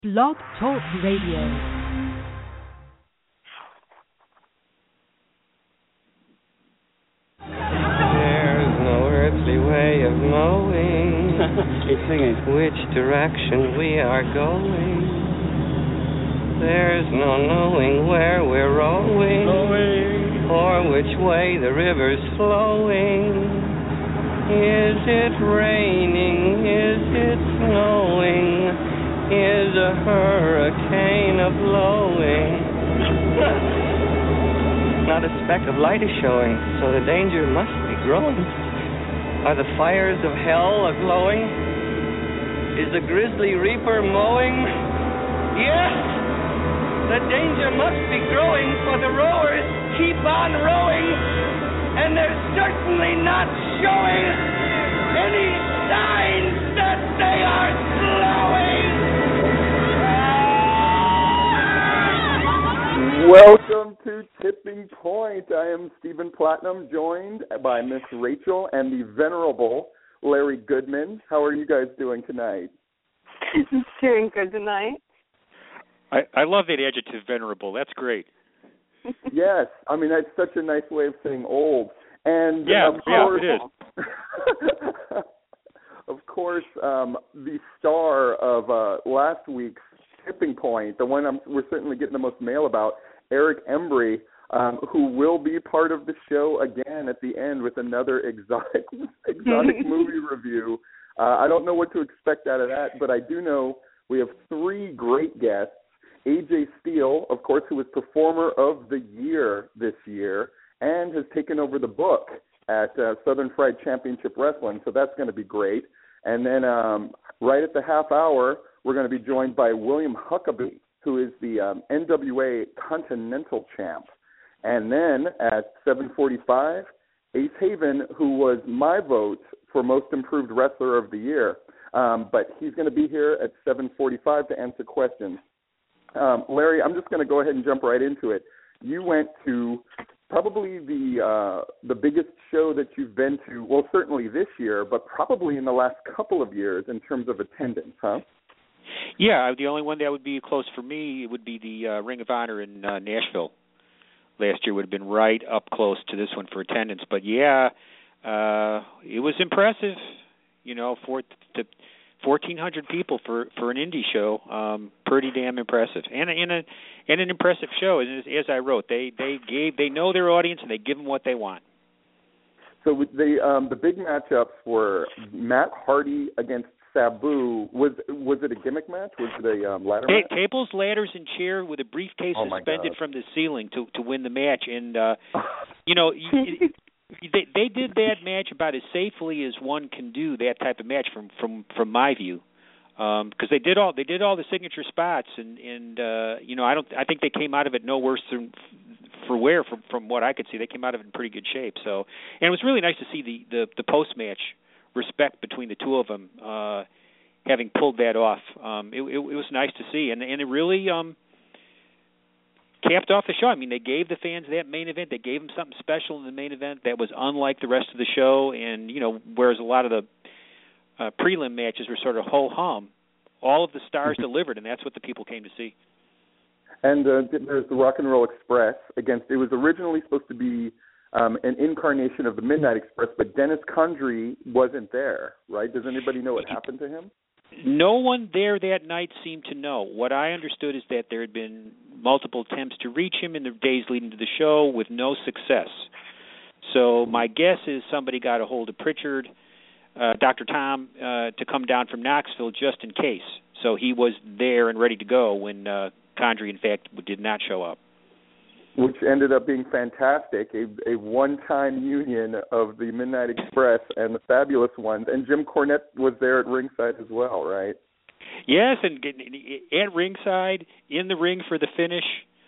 Blog Talk Radio. There's no earthly way of knowing It's singing. which direction we are going. There's no knowing where we're rowing or which way the river's flowing. Is it raining? Is it snowing? Is a hurricane a blowing? Not a speck of light is showing, so the danger must be growing. Are the fires of hell a-glowing? Is the grisly reaper mowing? Yes! The danger must be growing, for the rowers keep on rowing, and they're certainly not showing any signs that they are slowing! Welcome to Tipping Point. I am Stephen Platinum, joined by Miss Rachel and the venerable Larry Goodman. How are you guys doing tonight? Doing good tonight. I love that adjective, venerable. That's great. Yes, I mean that's such a nice way of saying old. And it is. Of course, the star of last week's Tipping Point, the one we're certainly getting the most mail about, Eric Embry, who will be part of the show again at the end with another exotic movie review. I don't know what to expect out of that, but I do know we have three great guests. AJ Steele, of course, who was Performer of the Year this year and has taken over the book at Southern Fried Championship Wrestling, so that's going to be great. And then right at the half hour, we're going to be joined by William Huckabee, who is the NWA Continental Champ. And then at 7:45, Ace Haven, who was my vote for Most Improved Wrestler of the Year. But he's going to be here at 7:45 to answer questions. Larry, I'm just going to go ahead and jump right into it. You went to probably the biggest show that you've been to, well, certainly this year, but probably in the last couple of years in terms of attendance, huh? Yeah, the only one that would be close for me would be the Ring of Honor in Nashville. Last year would have been right up close to this one for attendance. But, yeah, it was impressive, 1,400 people for an indie show. Pretty damn impressive. And an impressive show, as I wrote. They know their audience, and they give them what they want. So the big matchups were Matt Hardy against Sabu. Was it a gimmick match? Was it a ladder match? Tables, ladders, and chair with a briefcase suspended from the ceiling to win the match. And, they did that match about as safely as one can do that type of match from my view. Because they did all the signature spots, and I think they came out of it no worse than from what I could see. They came out of it in pretty good shape. So, and it was really nice to see the post match respect between the two of them, having pulled that off. It was nice to see, and it really capped off the show. I mean, they gave the fans that main event. They gave them something special in the main event that was unlike the rest of the show. And whereas a lot of the prelim matches were sort of ho-hum, all of the stars delivered, and that's what the people came to see. And there's the Rock and Roll Express against. It was originally supposed to be an incarnation of the Midnight Express, but Dennis Condrey wasn't there, right? Does anybody know what happened to him? No one there that night seemed to know. What I understood is that there had been multiple attempts to reach him in the days leading to the show with no success. So my guess is somebody got a hold of Pritchard, Dr. Tom, to come down from Knoxville just in case. So he was there and ready to go when Condrey, in fact, did not show up. Which ended up being fantastic, a one-time union of the Midnight Express and the Fabulous Ones. And Jim Cornette was there at ringside as well, right? Yes, and at ringside, in the ring for the finish.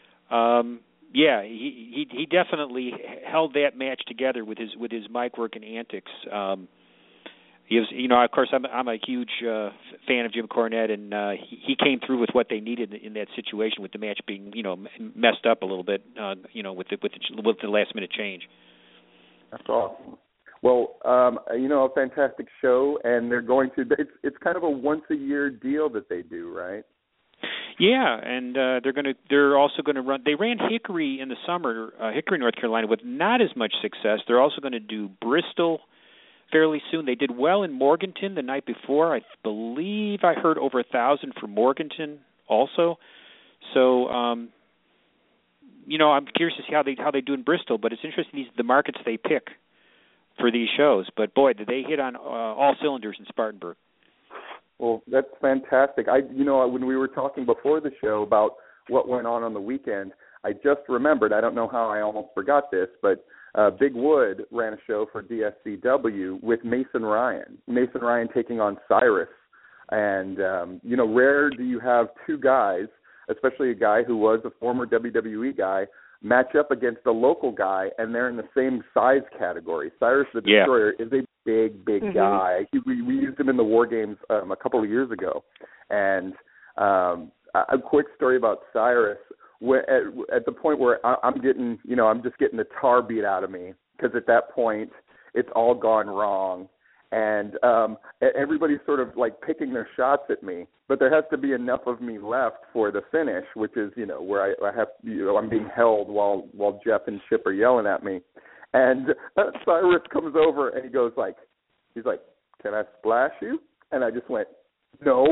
He definitely held that match together with his mic work and antics. He was, of course, I'm a huge fan of Jim Cornette, and he came through with what they needed in that situation, with the match being, messed up a little bit, with the last minute change. That's awesome. Well, a fantastic show, and they're going to. It's kind of a once a year deal that they do, right? Yeah, and they're also going to run. They ran Hickory in the summer, Hickory, North Carolina, with not as much success. They're also going to do Bristol fairly soon. They did well in Morganton the night before. I believe I heard over 1,000 for Morganton also. So, you know, I'm curious to see how they do in Bristol. But it's interesting the markets they pick for these shows. But boy, did they hit on all cylinders in Spartanburg. Well, that's fantastic. When we were talking before the show about what went on the weekend, I just remembered, I don't know how I almost forgot this, but Big Wood ran a show for DSCW with Mason Ryan. Mason Ryan taking on Cyrus. And, rare do you have two guys, especially a guy who was a former WWE guy, match up against a local guy, and they're in the same size category. Cyrus the Destroyer is a big guy. We used him in the War Games a couple of years ago. And a quick story about Cyrus. At the point where I'm just getting the tar beat out of me, because at that point it's all gone wrong. And everybody's sort of like picking their shots at me, but there has to be enough of me left for the finish, which is, where I have, I'm being held while Jeff and Chip are yelling at me. And Cyrus comes over and he's like, "Can I splash you?" And I just went, "No."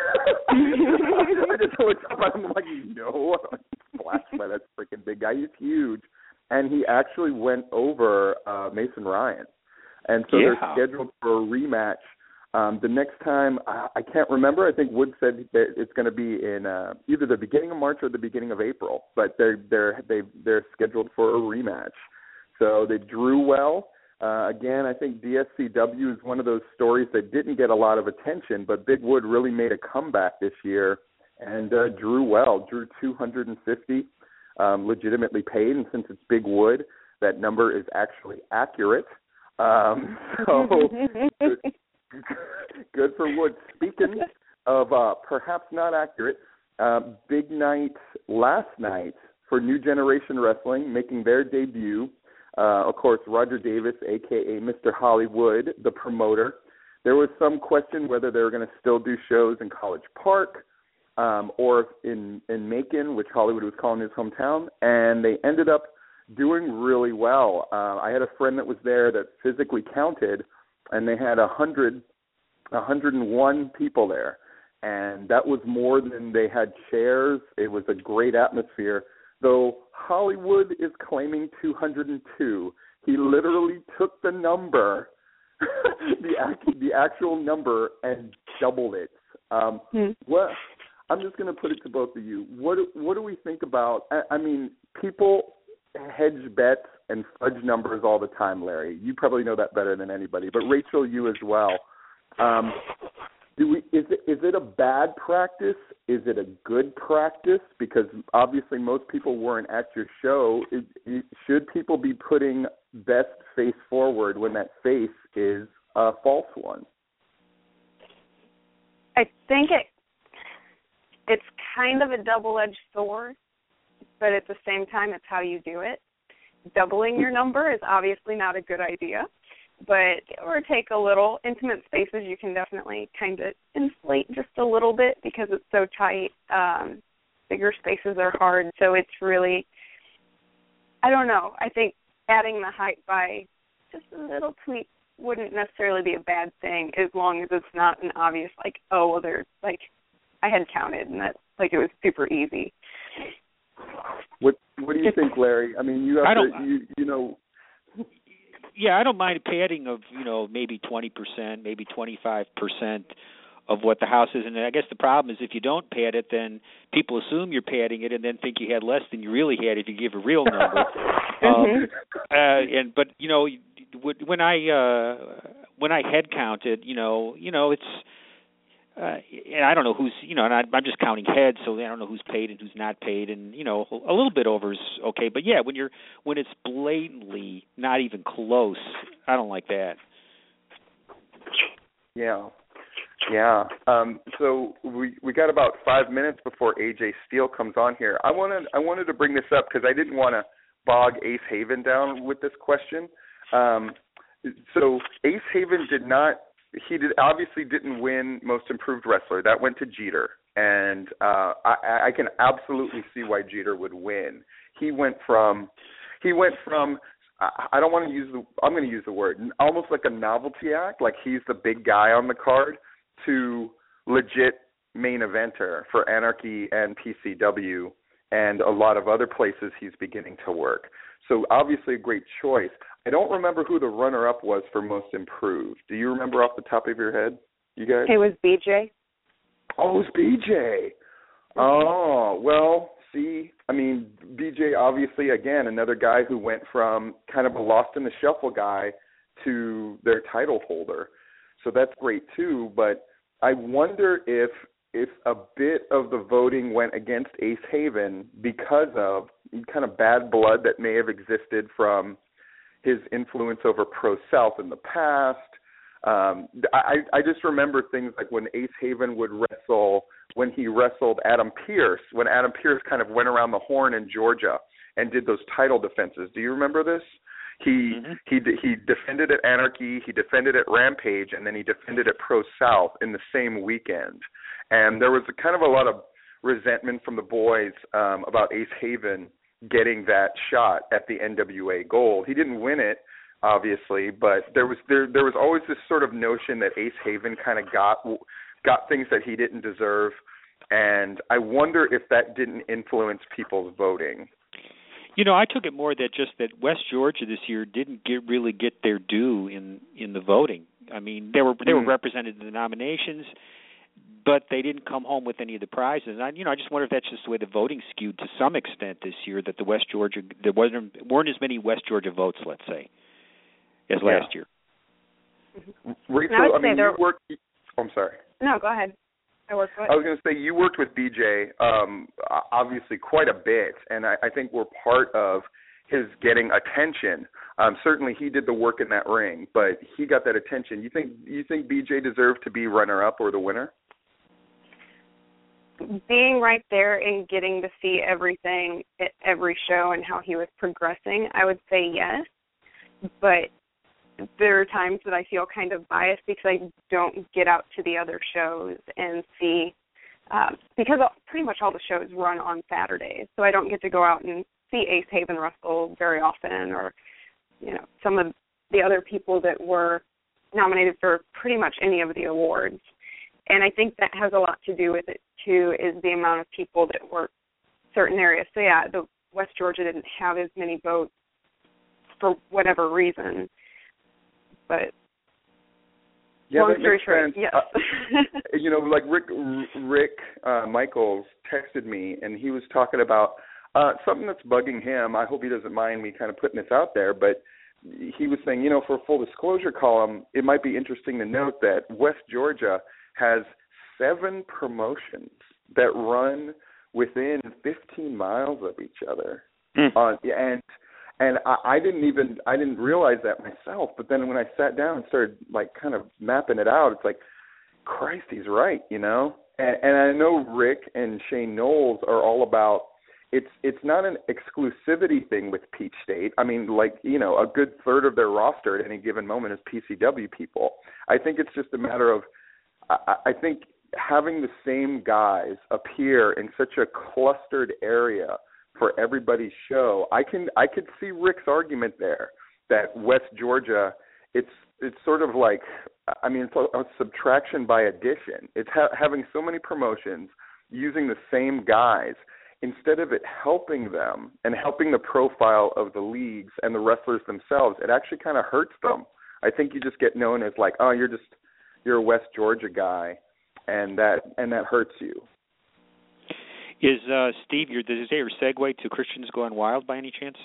I just looked up and I'm like, "No, I'm splashed by that freaking big guy. He's huge." And he actually went over Mason Ryan. And so they're scheduled for a rematch. The next time, I can't remember. I think Wood said that it's going to be in either the beginning of March or the beginning of April. But they're scheduled for a rematch. So they drew well. Again, I think DSCW is one of those stories that didn't get a lot of attention, but Big Wood really made a comeback this year and drew well. Drew 250, legitimately paid, and since it's Big Wood, that number is actually accurate. So good for Wood. Speaking of perhaps not accurate, big night last night for New Generation Wrestling, making their debut. Of course, Roger Davis, a.k.a. Mr. Hollywood, the promoter. There was some question whether they were going to still do shows in College Park or in Macon, which Hollywood was calling his hometown, and they ended up doing really well. I had a friend that was there that physically counted, and they had 101 people there, and that was more than they had chairs. It was a great atmosphere, though Hollywood is claiming 202. He literally took the number, the actual number, and doubled it. Well, I'm just going to put it to both of you. What do we think about, I mean, people hedge bets and fudge numbers all the time, Larry. You probably know that better than anybody, but Rachel, you as well. Is it a bad practice? Is it a good practice? Because obviously most people weren't at your show. Should people be putting best face forward when that face is a false one? I think it's kind of a double-edged sword, but at the same time, it's how you do it. Doubling your number is obviously not a good idea, but or take a little. Intimate spaces you can definitely kind of inflate just a little bit because it's so tight. Bigger spaces are hard, so it's really, I don't know. I think adding the height by just a little tweak wouldn't necessarily be a bad thing as long as it's not an obvious, like, oh, well, they're, like, I had counted and that, like, it was super easy. What do you think, Larry? I mean, you have you know. Yeah, I don't mind padding of, maybe 20%, maybe 25% of what the house is. And I guess the problem is if you don't pad it, then people assume you're padding it and then think you had less than you really had if you give a real number. But when I head counted, it's. And I don't know who's, and I'm just counting heads, so I don't know who's paid and who's not paid, and a little bit over is okay. But yeah, when it's blatantly not even close, I don't like that. Yeah. So we got about 5 minutes before AJ Steele comes on here. I wanted to bring this up because I didn't want to bog Ace Haven down with this question. So Ace Haven obviously didn't win Most Improved Wrestler. That went to Jeter. and I can absolutely see why Jeter would win. He went from I don't want to use I'm going to use the word, almost like a novelty act, like he's the big guy on the card, to legit main eventer for Anarchy and PCW and a lot of other places he's beginning to work. So obviously a great choice. I don't remember who the runner-up was for Most Improved. Do you remember off the top of your head, you guys? It was BJ. Oh, it was BJ. Oh, well, see, I mean, BJ obviously, again, another guy who went from kind of a lost in the shuffle guy to their title holder. So that's great too, but I wonder if a bit of the voting went against Ace Haven because of kind of bad blood that may have existed from his influence over Pro South in the past. I just remember things like when Ace Haven would wrestle, when he wrestled Adam Pearce, when Adam Pearce kind of went around the horn in Georgia and did those title defenses. Do you remember this? He defended at Anarchy, he defended at Rampage, and then he defended at Pro South in the same weekend. And there was kind of a lot of resentment from the boys about Ace Haven getting that shot at the NWA Gold. He didn't win it, obviously, but there was always this sort of notion that Ace Haven kind of got things that he didn't deserve, and I wonder if that didn't influence people's voting. You know, I took it more that just that West Georgia this year didn't really get their due in the voting. I mean, they were represented in the nominations, but they didn't come home with any of the prizes. I just wonder if that's just the way the voting skewed to some extent this year, that there weren't as many West Georgia votes, let's say, as last year. Rachel, you worked. Oh, I'm sorry. No, go ahead. I was going to say, you worked with BJ, obviously quite a bit, and I think we're part of his getting attention. Certainly he did the work in that ring, but he got that attention. You think BJ deserved to be runner-up or the winner? Being right there and getting to see everything at every show and how he was progressing, I would say yes. But there are times that I feel kind of biased because I don't get out to the other shows and see, because pretty much all the shows run on Saturdays, so I don't get to go out and see Ace Haven wrestle very often, or some of the other people that were nominated for pretty much any of the awards. And I think that has a lot to do with it too, is the amount of people that work certain areas. So yeah, the West Georgia didn't have as many votes for whatever reason. But yeah, long that story makes short, sense. yes. Like Rick Michaels texted me, and he was talking about something that's bugging him. I hope he doesn't mind me kind of putting this out there, but he was saying, for a full disclosure column, it might be interesting to note that West Georgia has 7 promotions that run within 15 miles of each other. And I didn't realize that myself. But then when I sat down and started kind of mapping it out, it's like, Christ, he's right, And I know Rick and Shane Knowles are all about. It's not an exclusivity thing with Peach State. I mean, a good third of their roster at any given moment is PCW people. I think it's just a matter of, I think having the same guys appear in such a clustered area for everybody's show, I could see Rick's argument there that West Georgia, it's sort of like, it's a subtraction by addition. It's having so many promotions using the same guys, instead of it helping them and helping the profile of the leagues and the wrestlers themselves, it actually kind of hurts them. I think you just get known as you're a West Georgia guy, and that hurts you. Is Steve, does your segue to Christians Gone Wild by any chance?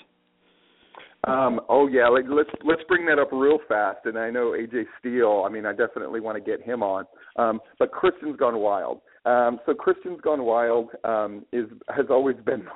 Oh yeah, let's bring that up real fast. And I know AJ Steele. I definitely want to get him on. But Christians Gone Wild. So Christians Gone Wild has always been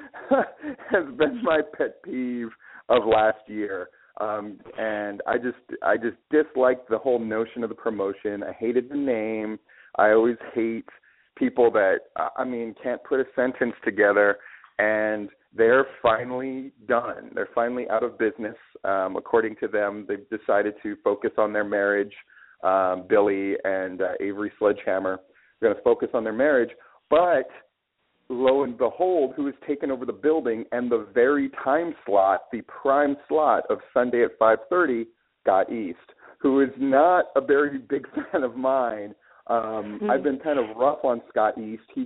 my pet peeve of last year. And I just disliked the whole notion of the promotion. I hated the name. I always hate people that can't put a sentence together, and they're finally done. They're finally out of business. According to them, they've decided to focus on their marriage. Billy and Avery Sledgehammer are going to focus on their marriage. But lo and behold, who has taken over the building and the very time slot, the prime slot of Sunday at 5:30, Scott East, who is not a very big fan of mine. I've been kind of rough on Scott East. He's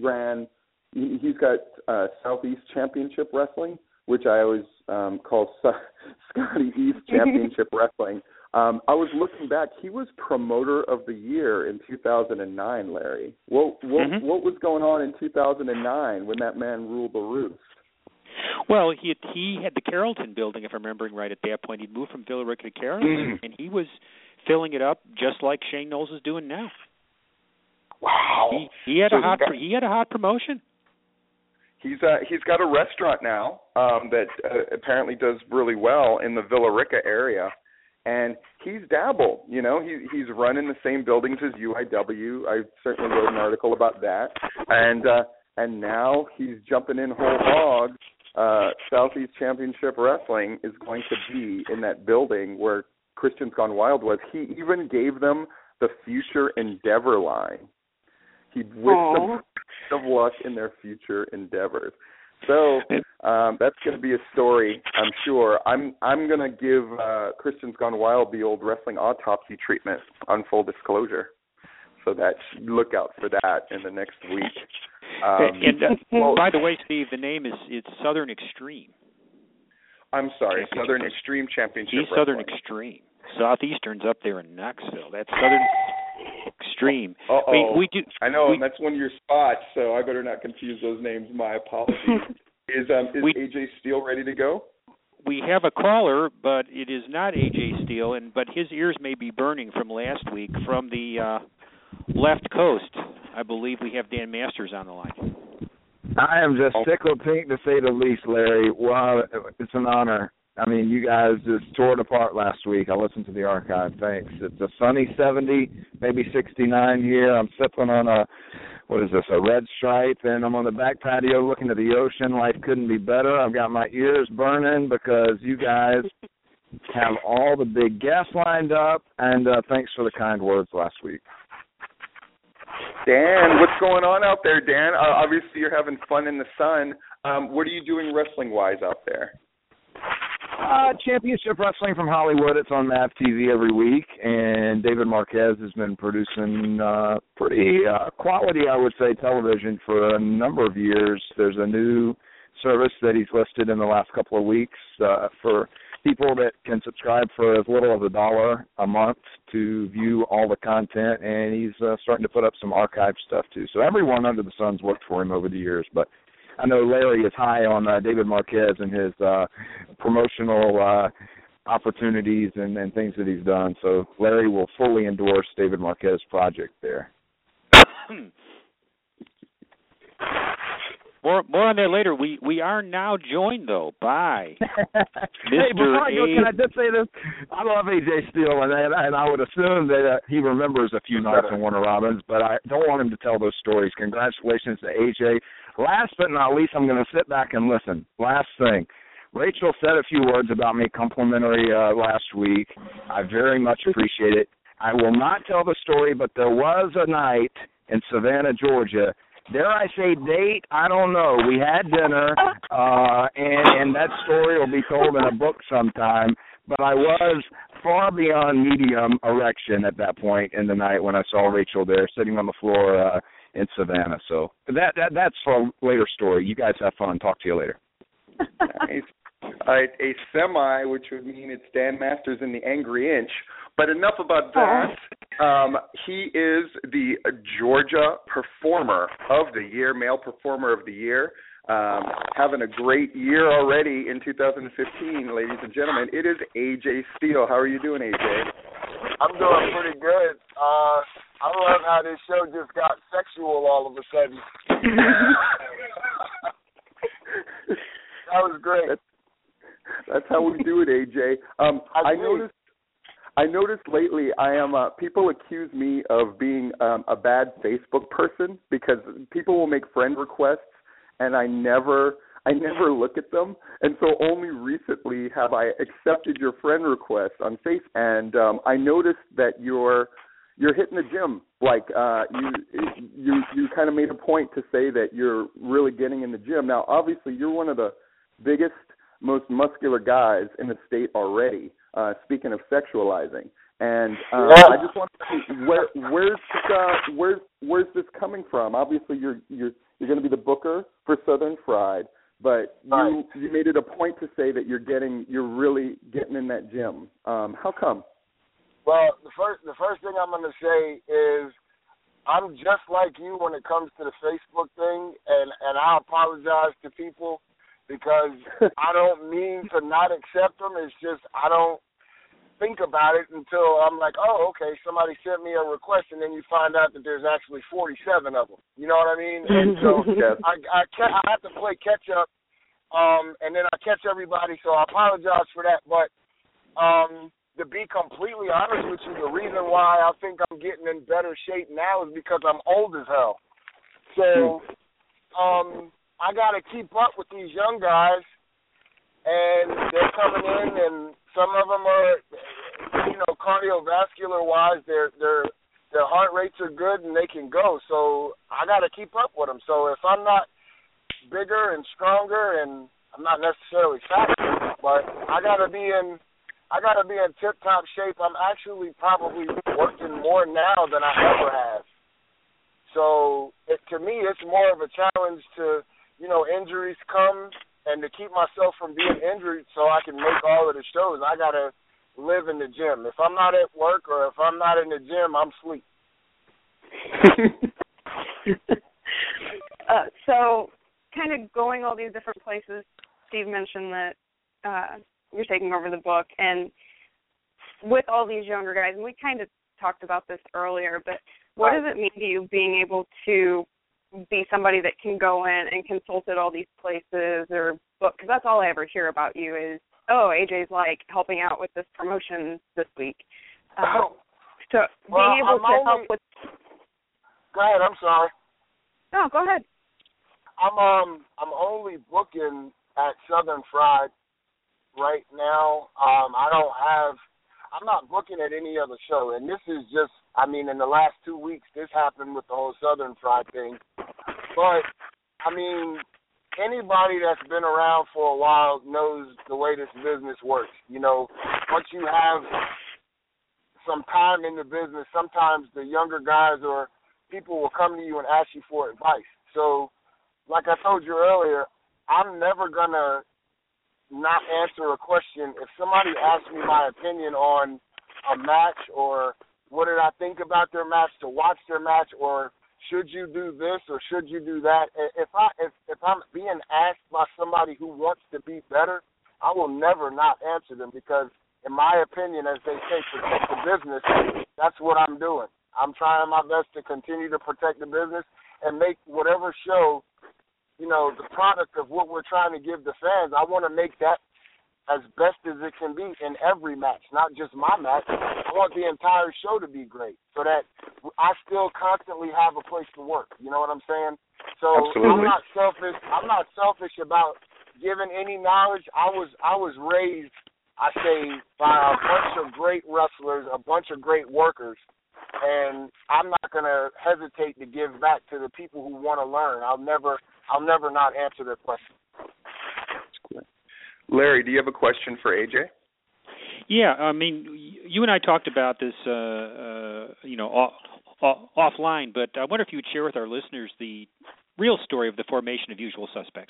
got Southeast Championship Wrestling, which I always call Scotty East Championship Wrestling. I was looking back. He was Promoter of the Year in 2009, Larry. What was going on in 2009 when that man ruled the roost? Well, he had the Carrollton building, if I'm remembering right, at that point. He'd moved from Villa Rica to Carrollton, and he was filling it up just like Shane Knowles is doing now. Wow. He had a hot promotion. He's got a restaurant now that apparently does really well in the Villa Rica area. And he's dabbled, he's run in the same buildings as UIW. I certainly wrote an article about that. And now he's jumping in whole hog. Southeast Championship Wrestling is going to be in that building where Christians Gone Wild was. He even gave them the Future Endeavor line. He wished them best of luck in their future endeavors. So that's going to be a story, I'm sure. I'm going to give Christians Gone Wild the old wrestling autopsy treatment on full disclosure. So look out for that in the next week. By the way, Steve, the name it's Southern Extreme. I'm sorry, Southern Extreme Championship He's Wrestling. Southern Extreme. Southeastern's up there in Knoxville. That's Southern Extreme. We do. I know, and that's one of your spots, so I better not confuse those names. My apologies. Is AJ Steele ready to go? We have a caller, but it is not AJ Steele, but his ears may be burning from last week from the left coast. I believe we have Dan Masters on the line. I am just tickled pink, to say the least, Larry. Wow, it's an honor. I mean, you guys just tore it apart last week. I listened to the archive. Thanks. It's a sunny 70, maybe 69 here. I'm sipping on a Red Stripe, and I'm on the back patio looking at the ocean. Life couldn't be better. I've got my ears burning because you guys have all the big guests lined up, and thanks for the kind words last week. Dan, what's going on out there, Dan? Obviously, you're having fun in the sun. What are you doing wrestling-wise out there? Championship Wrestling from Hollywood. It's on MAV TV every week, and David Marquez has been producing pretty quality, I would say, television for a number of years. There's a new service that he's listed in the last couple of weeks for people that can subscribe for as little as $1 a month to view all the content, and he's starting to put up some archive stuff too. So everyone under the sun's worked for him over the years, but I know Larry is high on David Marquez and his promotional opportunities and things that he's done. So Larry will fully endorse David Marquez's project there. More on that later. We are now joined, though, by Mr. Hey, before I go, can I just say this? I love AJ Steele, and I would assume that he remembers a few nights in Warner Robins, but I don't want him to tell those stories. Congratulations to AJ. Last but not least, I'm going to sit back and listen. Last thing. Rachel said a few words about me complimentary last week. I very much appreciate it. I will not tell the story, but there was a night in Savannah, Georgia. Dare I say date? I don't know. We had dinner, and that story will be told in a book sometime. But I was far beyond medium erection at that point in the night when I saw Rachel there sitting on the floor in Savannah. So that's for a later story. You guys have fun. Talk to you later. Nice. A semi, which would mean it's Dan Masters in the Angry Inch. But enough about that. He is the Georgia Performer of the Year, Male Performer of the Year. Having a great year already in 2015, ladies and gentlemen. It is AJ Steele. How are you doing, AJ? I'm doing pretty good. I love how this show just got sexual all of a sudden. That was great. That's how we do it, AJ. I noticed lately people accuse me of being a bad Facebook person because people will make friend requests and I never look at them. And so only recently have I accepted your friend request on Facebook. And I noticed that your you're hitting the gym. Like you kind of made a point to say that you're really getting in the gym. Now, obviously, you're one of the biggest, most muscular guys in the state already. Speaking of sexualizing, and I just want to see where's this coming from? Obviously, you're going to be the booker for Southern Fried, but you made it a point to say that you're really getting in that gym. How come? Well, the first thing I'm going to say is I'm just like you when it comes to the Facebook thing, and I apologize to people because I don't mean to not accept them. It's just I don't think about it until I'm like, oh, okay, somebody sent me a request, and then you find out that there's actually 47 of them. You know what I mean? And so I have to play catch up, and then I catch everybody, so I apologize for that. But to be completely honest with you, the reason why I think I'm getting in better shape now is because I'm old as hell. So I got to keep up with these young guys, and they're coming in, and some of them are, cardiovascular-wise, their heart rates are good and they can go. So I got to keep up with them. So if I'm not bigger and stronger, and I'm not necessarily faster, but I got to be in tip-top shape. I'm actually probably working more now than I ever have. So to me, it's more of a challenge to, injuries come, and to keep myself from being injured so I can make all of the shows, I got to live in the gym. If I'm not at work or if I'm not in the gym, I'm asleep. So kind of going all these different places, Steve mentioned that you're taking over the book, and with all these younger guys, and we kind of talked about this earlier, but what does it mean to you being able to be somebody that can go in and consult at all these places or book? Because that's all I ever hear about you is, oh, AJ's like helping out with this promotion this week. So being able to help with. Go ahead. I'm sorry. No, go ahead. I'm only booking at Southern Fried right now. I'm not booking at any other show, and this is just, in the last 2 weeks, this happened with the whole Southern Fried thing. But, anybody that's been around for a while knows the way this business works. Once you have some time in the business, sometimes the younger guys or people will come to you and ask you for advice. So, like I told you earlier, I'm never going to not answer a question. If somebody asks me my opinion on a match or what did I think about their match, to watch their match, or should you do this or should you do that, if I'm being asked by somebody who wants to be better, I will never not answer them because, in my opinion, as they say, protect the business, that's what I'm doing. I'm trying my best to continue to protect the business and make whatever show, the product of what we're trying to give the fans, I want to make that as best as it can be in every match, not just my match. I want the entire show to be great so that I still constantly have a place to work. You know what I'm saying? So Absolutely. I'm not selfish about giving any knowledge. I was raised, I say, by a bunch of great wrestlers, a bunch of great workers, and I'm not going to hesitate to give back to the people who want to learn. I'll never not answer their question. Larry, do you have a question for AJ? Yeah, you and I talked about this, offline, but I wonder if you would share with our listeners the real story of the formation of Usual Suspects.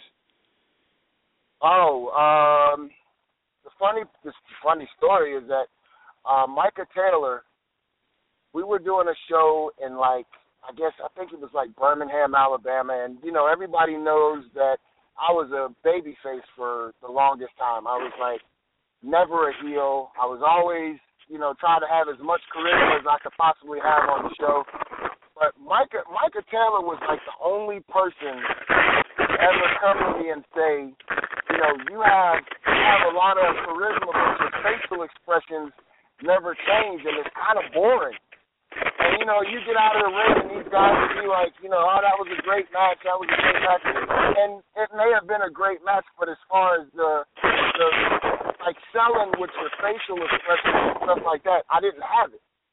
The funny story is that Micah Taylor, we were doing a show in I think it was Birmingham, Alabama, and everybody knows that I was a babyface for the longest time. I was never a heel. I was always, trying to have as much charisma as I could possibly have on the show. But Micah Taylor was the only person to ever come to me and say, you have a lot of charisma, but your facial expressions never change, and it's kind of boring. And, you get out of the ring and these guys will be like, oh, that was a great match, And it may have been a great match, but as far as the selling with your facial expressions and stuff like that, I didn't have it.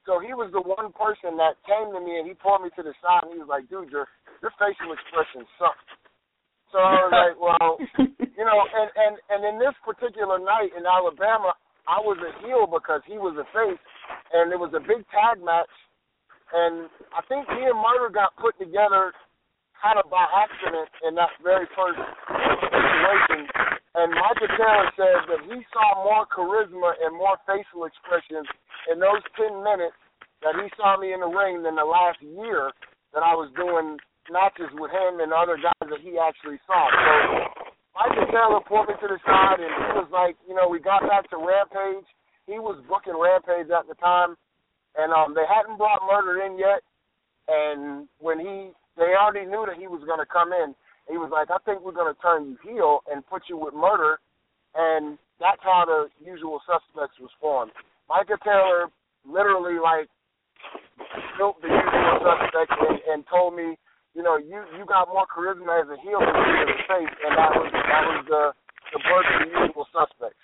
So he was the one person that came to me and he pulled me to the side and he was like, dude, your facial expression sucks. So I was like, well, you know, and in this particular night in Alabama, I was a heel because he was a face, and it was a big tag match. And I think me and Murder got put together kind of by accident in that very first situation. And Michael Taylor said that he saw more charisma and more facial expressions in those 10 minutes that he saw me in the ring than the last year that I was doing matches with him and other guys that he actually saw. So Michael Taylor pulled me to the side, and he was like, you know, we got back to Rampage. He was booking Rampage at the time, and they hadn't brought Murder in yet. And when they already knew that he was going to come in. He was like, I think we're going to turn you heel and put you with Murder, and that's how the Usual Suspects was formed. Michael Taylor literally, like, built the Usual Suspects and told me, you know, you got more charisma as a heel than you did as a face, and that was the birth of the Usual Suspects.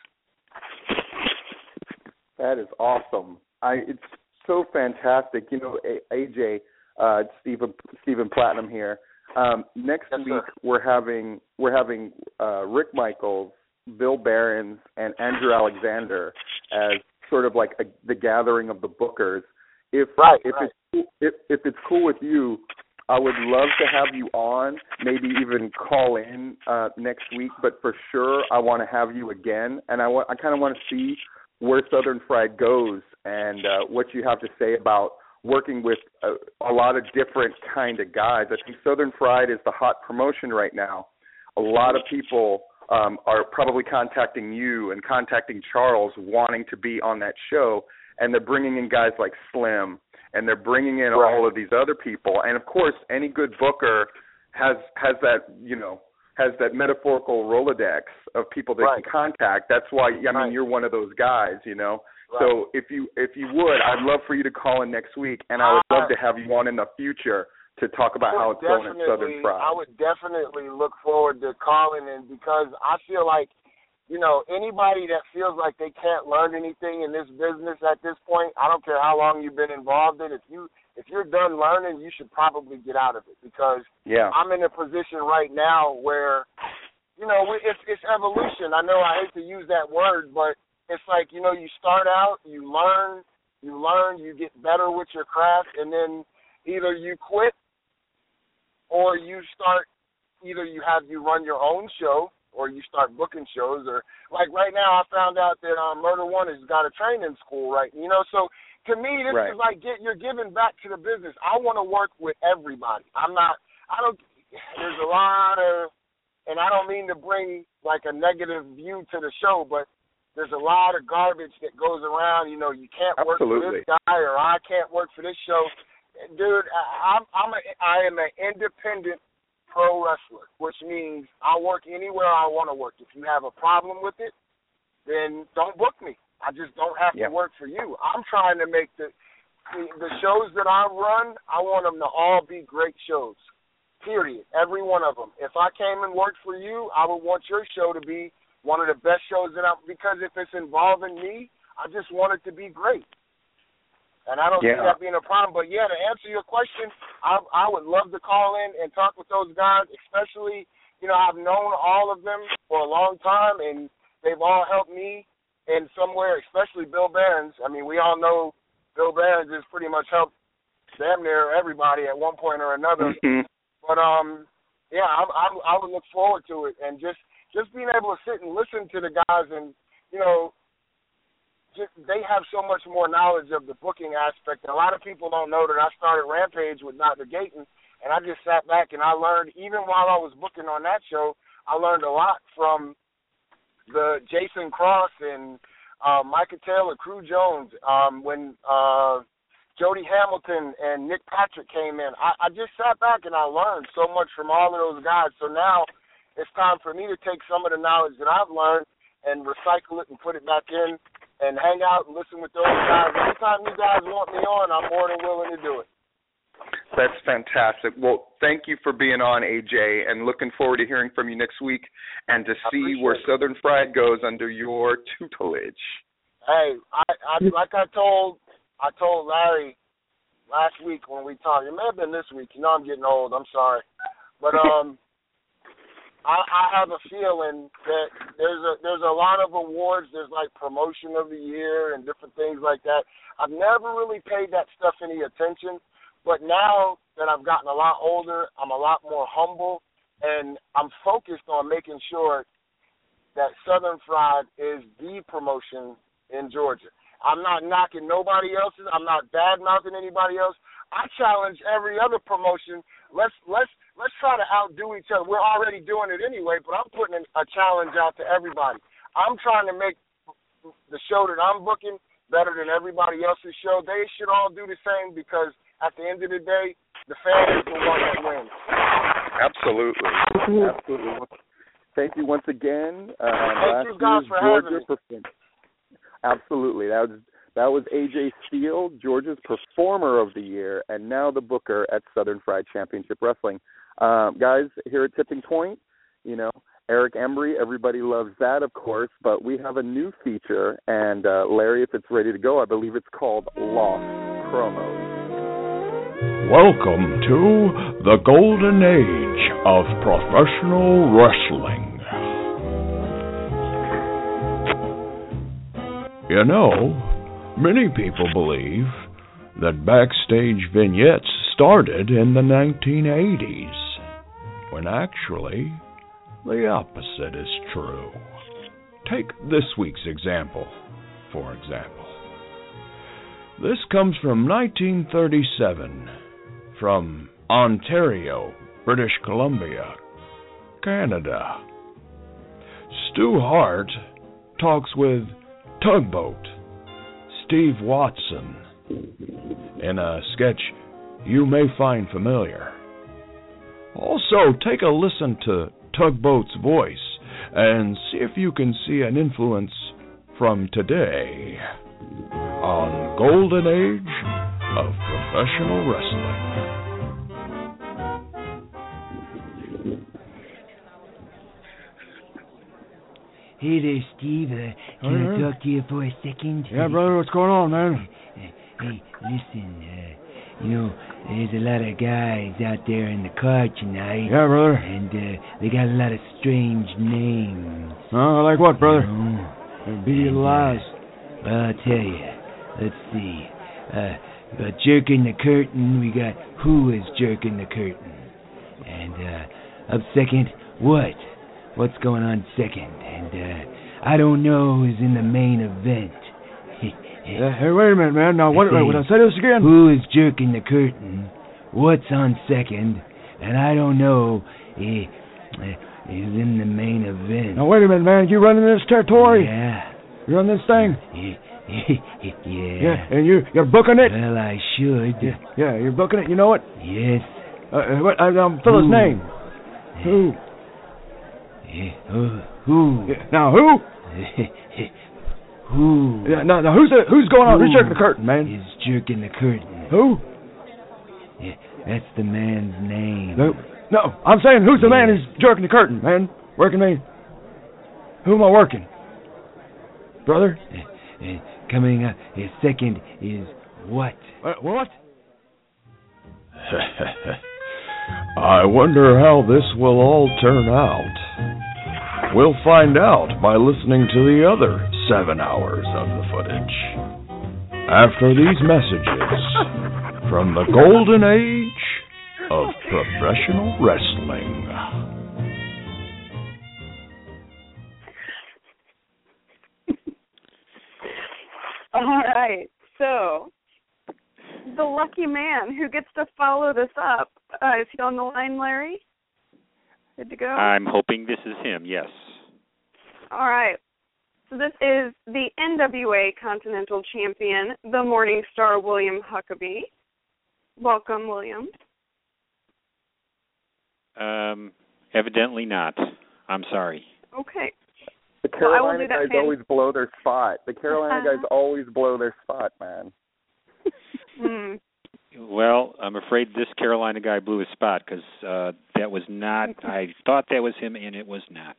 That is awesome. It's so fantastic. You know, AJ, Stephen Platinum here. Next week we're having Rick Michaels, Bill Behrens, and Andrew Alexander as sort of like the gathering of the bookers. If it's cool with you, I would love to have you on, maybe even call in next week. But for sure, I want to have you again, and I kind of want to see where Southern Fried goes and what you have to say about working with a lot of different kind of guys. I think Southern Fried is the hot promotion right now. A lot of people are probably contacting you and contacting Charles wanting to be on that show, and they're bringing in guys like Slim, and they're bringing in all of these other people. And, of course, any good booker has that, you know, has that metaphorical Rolodex of people they can contact. That's why, I mean, you're one of those guys, you know. So if you would, I'd love for you to call in next week, and I would love to have you on in the future to talk about how it's going at Southern Fried. I would definitely look forward to calling in, because I feel like, you know, anybody that feels like they can't learn anything in this business at this point, I don't care how long you've been involved in, if you're done learning, you should probably get out of it, because I'm in a position right now where, you know, it's evolution. I know I hate to use that word, but it's like, you know, you start out, you learn, you get better with your craft, and then either you quit or you run your own show, or you start booking shows, or like right now I found out that Murder One has got a training school, right? You know, so to me this is like you're giving back to the business. I want to work with everybody. There's a lot of, and I don't mean to bring like a negative view to the show, but there's a lot of garbage that goes around. You know, you can't work for this guy, or I can't work for this show. Dude, I am an independent pro wrestler, which means I work anywhere I want to work. If you have a problem with it, then don't book me. I just don't have to work for you. I'm trying to make the shows that I run, I want them to all be great shows, period, every one of them. If I came and worked for you, I would want your show to be one of the best shows because if it's involving me, I just want it to be great. And I don't see that being a problem. But, to answer your question, I would love to call in and talk with those guys, especially, you know, I've known all of them for a long time, and they've all helped me in somewhere, especially Bill Behrens. I mean, we all know Bill Behrens has pretty much helped damn near everybody at one point or another. But, I would look forward to it. And just being able to sit and listen to the guys and, you know, they have so much more knowledge of the booking aspect. And a lot of people don't know that I started Rampage with Dr. Gayton, and I just sat back and I learned, even while I was booking on that show, I learned a lot from the Jason Cross and Micah Taylor, Crew Jones, when Jody Hamilton and Nick Patrick came in. I just sat back and I learned so much from all of those guys. So now it's time for me to take some of the knowledge that I've learned and recycle it and put it back in and hang out and listen with those guys. Anytime you guys want me on, I'm more than willing to do it. That's fantastic. Well, thank you for being on, AJ, and looking forward to hearing from you next week and to see where Southern Fried goes under your tutelage. Hey, like I told I told Larry last week when we talked. It may have been this week. You know I'm getting old. I'm sorry. But I have a feeling that there's a lot of awards. There's like promotion of the year and different things like that. I've never really paid that stuff any attention. But now that I've gotten a lot older, I'm a lot more humble, and I'm focused on making sure that Southern Fried is the promotion in Georgia. I'm not knocking nobody else's. I'm not bad-mouthing anybody else. I challenge every other promotion. Let's try to outdo each other. We're already doing it anyway, but I'm putting a challenge out to everybody. I'm trying to make the show that I'm booking better than everybody else's show. They should all do the same because at the end of the day, the fan is the one that wins. Absolutely. Absolutely. Thank you once again. Thank you guys for having me. Absolutely. That was AJ Steele, Georgia's Performer of the Year, and now the booker at Southern Fried Championship Wrestling. Guys, here at Tipping Point, you know, Eric Embry, everybody loves that, of course, but we have a new feature, and Larry, if it's ready to go, I believe it's called Lost Promos. Welcome to the golden age of professional wrestling. You know, many people believe that backstage vignettes started in the 1980s, when actually the opposite is true. Take this week's example, for example. This comes from 1937, from Ontario, British Columbia, Canada. Stu Hart talks with Tugboat Steve Watson in a sketch you may find familiar. Also, take a listen to Tugboat's voice and see if you can see an influence from today on Golden Age of Professional Wrestling. Hey there, Steve. Can I talk to you for a second? Yeah, brother, what's going on, man? Hey, listen, you know, there's a lot of guys out there in the car tonight. Yeah, brother. And they got a lot of strange names. Oh, like what, brother? Be lies. Well, I'll tell you. Let's see. We got Jerking the Curtain. We got Who is Jerking the Curtain? And up second, What? What's going on second? And I don't know who's in the main event. Hey, wait a minute, man. Now, what? Would I say this again? Who is Jerking the Curtain? What's on second? And I don't know is in the main event. Now, wait a minute, man. You running this territory? Yeah. You run this thing? Yeah. And you're booking it? Well, I should. Yeah, you're booking it. You know it? Yes. Fill his name. Who? Who? Yeah. Now, who? Who? Yeah, now who's going on? Who's jerking the curtain, man? He's jerking the curtain. Who? Yeah, that's the man's name. No, I'm saying who's the man who's jerking the curtain, man? Working me? Who am I working? Brother? Coming up, his second is What? What? I wonder how this will all turn out. We'll find out by listening to the other 7 hours of the footage. After these messages from the golden age of professional wrestling. All right, so the lucky man who gets to follow this up, is he on the line, Larry? Good to go? I'm hoping this is him, yes. All right. So this is the NWA Continental Champion, the Morning Star William Huckabee. Welcome, William. Evidently not. I'm sorry. Okay. The Carolina guys always blow their spot. The Carolina guys always blow their spot, man. Well, I'm afraid this Carolina guy blew his spot because that was not. I thought that was him, and it was not.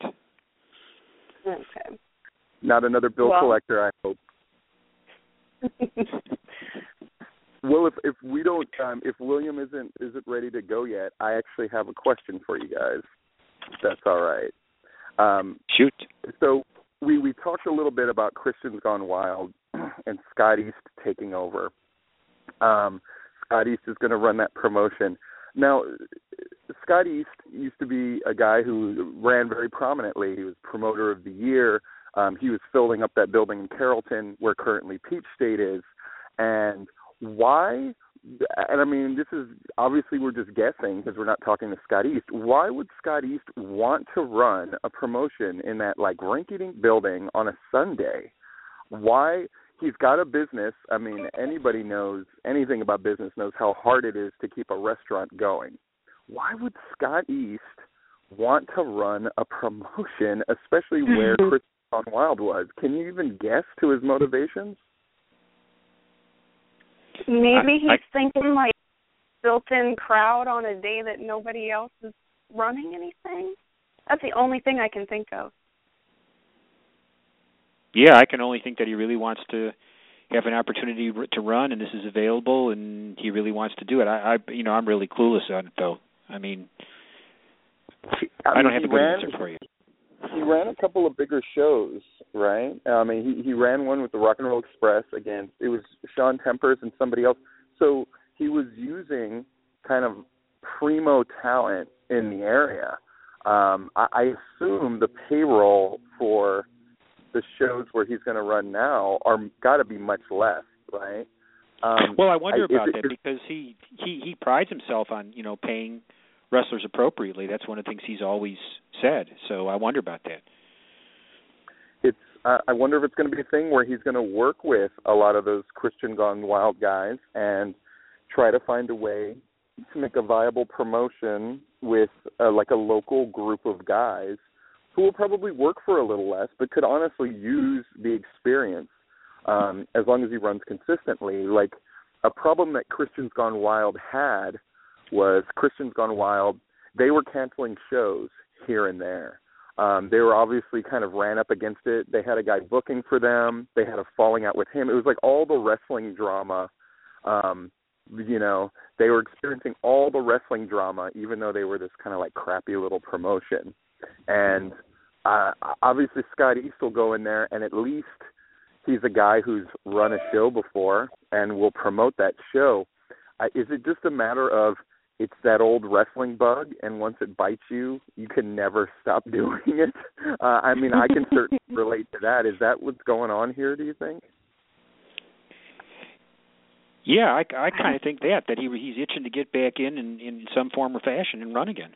Okay. Not another bill collector, I hope. Well, if we don't, if William isn't ready to go yet, I actually have a question for you guys. If that's all right. Shoot. So we talked a little bit about Christians Gone Wild and Scott East taking over. Scott East is going to run that promotion. Now, Scott East used to be a guy who ran very prominently. He was promoter of the year. He was filling up that building in Carrollton where currently Peach State is. And why, and I mean, this is, obviously we're just guessing because we're not talking to Scott East. Why would Scott East want to run a promotion in that, like, rinky-dink building on a Sunday? Why? He's got a business. I mean, anybody knows anything about business knows how hard it is to keep a restaurant going. Why would Scott East want to run a promotion, especially where Chris Gone Wild was? Can you even guess to his motivations? Maybe he's thinking, like, built-in crowd on a day that nobody else is running anything. That's the only thing I can think of. Yeah, I can only think that he really wants to have an opportunity to run, and this is available, and he really wants to do it. I'm really clueless on it, though. I mean, I don't have a good answer for you. He ran a couple of bigger shows, right? I mean, he ran one with the Rock and Roll Express against, it was Sean Tempers and somebody else. So he was using kind of primo talent in the area. I assume the payroll for the shows where he's going to run now are got to be much less, right? Well, I wonder about that because he prides himself on, paying wrestlers appropriately. That's one of the things he's always said. So I wonder about that. I wonder if it's going to be a thing where he's going to work with a lot of those Christian Gone Wild guys and try to find a way to make a viable promotion with like a local group of guys who will probably work for a little less but could honestly use the experience as long as he runs consistently. Like, a problem that Christians Gone Wild had was Christians Gone Wild, they were canceling shows here and there. They were obviously kind of ran up against it. They had a guy booking for them. They had a falling out with him. It was like all the wrestling drama. They were experiencing all the wrestling drama, even though they were this kind of like crappy little promotion. And obviously Scott East will go in there, and at least he's a guy who's run a show before and will promote that show. Is it just a matter of it's that old wrestling bug, and once it bites you, you can never stop doing it? I mean, I can certainly relate to that. Is that what's going on here, do you think? Yeah, I kind of think that he's itching to get back in some form or fashion and run again.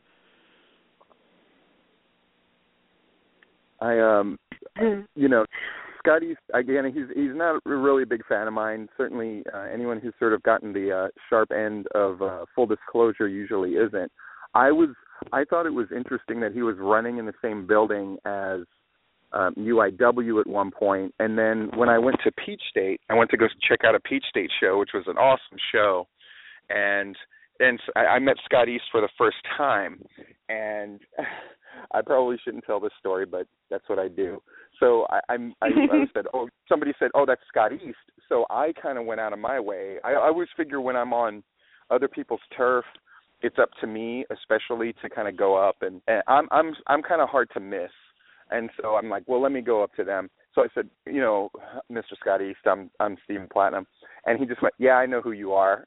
Scott East, again, he's not really a big fan of mine. Certainly anyone who's sort of gotten the sharp end of full disclosure usually isn't. I thought it was interesting that he was running in the same building as UIW at one point, and then when I went to Peach State, I went to go check out a Peach State show, which was an awesome show, and I met Scott East for the first time, and I probably shouldn't tell this story, but that's what I do. So I said, somebody said, that's Scott East. So I kind of went out of my way. I always figure when I'm on other people's turf, it's up to me, especially to kind of go up, and I'm kind of hard to miss. And so I'm like, well, let me go up to them. So I said, Mr. Scott East, I'm Stephen Platinum, and he just went, yeah, I know who you are,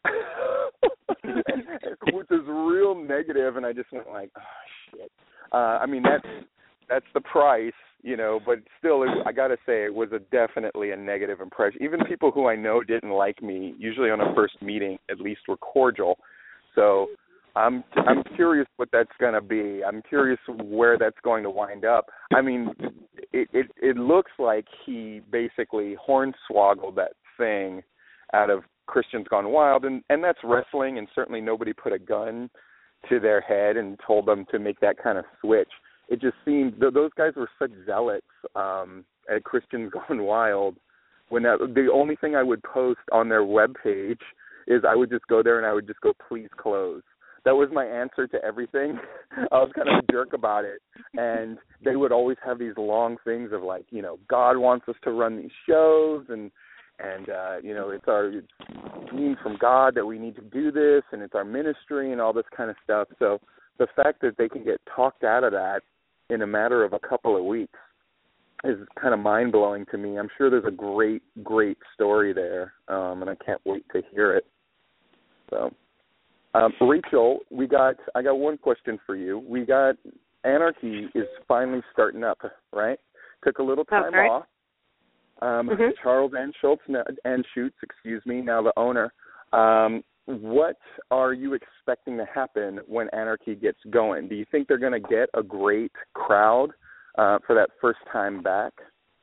which is real negative. And I just went like, oh shit. I mean, that's the price, but still, I got to say, it was definitely a negative impression. Even people who I know didn't like me, usually on a first meeting, at least were cordial. So I'm curious what that's going to be. I'm curious where that's going to wind up. I mean, it looks like he basically hornswoggled that thing out of Christians Gone Wild, and that's wrestling, and certainly nobody put a gun to their head and told them to make that kind of switch. It just seemed those guys were such zealots at Christians Gone Wild. When the only thing I would post on their webpage is I would just go there and I would just go, please close. That was my answer to everything. I was kind of a jerk about it. And they would always have these long things of like, God wants us to run these shows. And and it's our gene from God that we need to do this, and it's our ministry and all this kind of stuff. So the fact that they can get talked out of that in a matter of a couple of weeks is kind of mind-blowing to me. I'm sure there's a great, great story there, and I can't wait to hear it. So, Rachel, I got one question for you. We got Anarchy is finally starting up, right? Took a little time off. Charles Schultz, now the owner. What are you expecting to happen when Anarchy gets going? Do you think they're going to get a great crowd for that first time back?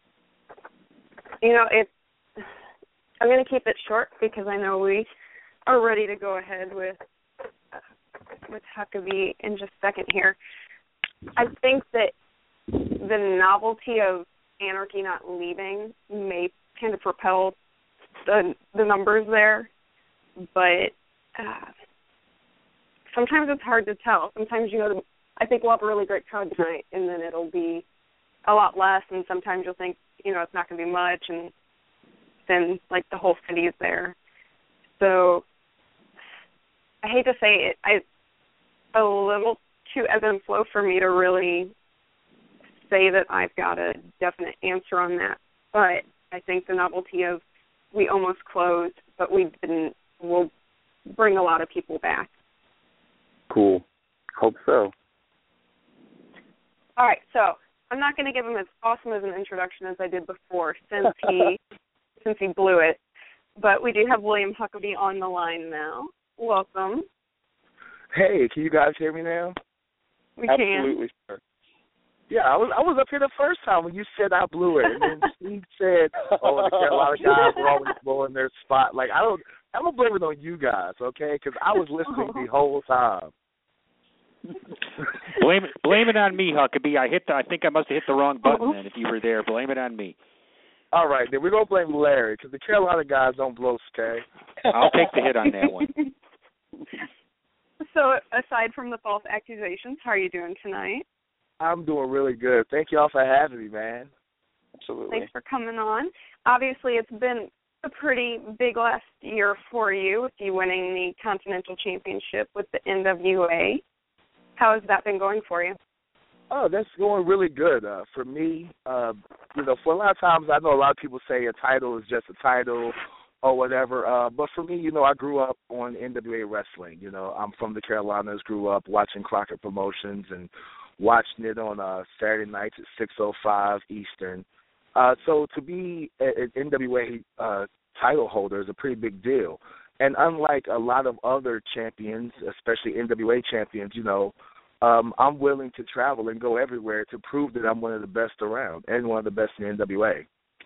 I'm going to keep it short because I know we are ready to go ahead with Huckabee in just a second here. I think that the novelty of Anarchy not leaving may kind of propel the numbers there, but sometimes it's hard to tell. Sometimes, I think we'll have a really great crowd tonight, and then it'll be a lot less, and sometimes you'll think, it's not going to be much, and then, the whole city is there. So I hate to say it, it's a little too ebb and flow for me to really say that I've got a definite answer on that. But I think the novelty of we almost closed, but we didn't, will bring a lot of people back. Cool. Hope so. All right, so I'm not going to give him as awesome as an introduction as I did before since he blew it. But we do have William Huckabee on the line now. Welcome. Hey, can you guys hear me now? We Absolutely, can. sir. Yeah, I was up here the first time when you said I blew it, and then Steve said, "Oh, the Carolina guys were always blowing their spot." I don't blame it on you guys, okay? Because I was listening the whole time. Blame it on me, Huckabee. I think I must have hit the wrong button then. If you were there, blame it on me. All right, then we're gonna blame Larry because the Carolina guys don't blow, okay? I'll take the hit on that one. So, aside from the false accusations, how are you doing tonight? I'm doing really good. Thank y'all for having me, man. Absolutely. Thanks for coming on. Obviously, it's been a pretty big last year for you, with you winning the Continental Championship with the NWA. How has that been going for you? Oh, that's going really good. For me, for a lot of times I know a lot of people say a title is just a title or whatever. But for me, I grew up on NWA wrestling. I'm from the Carolinas, grew up watching Crockett Promotions and watching it on Saturday nights at 6:05 Eastern. So to be an NWA title holder is a pretty big deal. And unlike a lot of other champions, especially NWA champions, I'm willing to travel and go everywhere to prove that I'm one of the best around and one of the best in NWA.